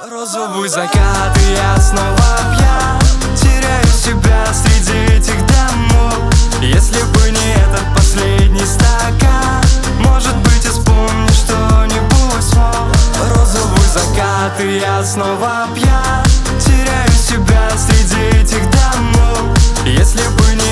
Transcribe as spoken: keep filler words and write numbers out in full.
Розовый закат, и я снова пьян, теряю себя среди этих домов. Если бы не этот последний стакан, может быть, я вспомню что-нибудь смог. Розовый закат, и я снова пьян, теряю себя среди этих домов. Если бы не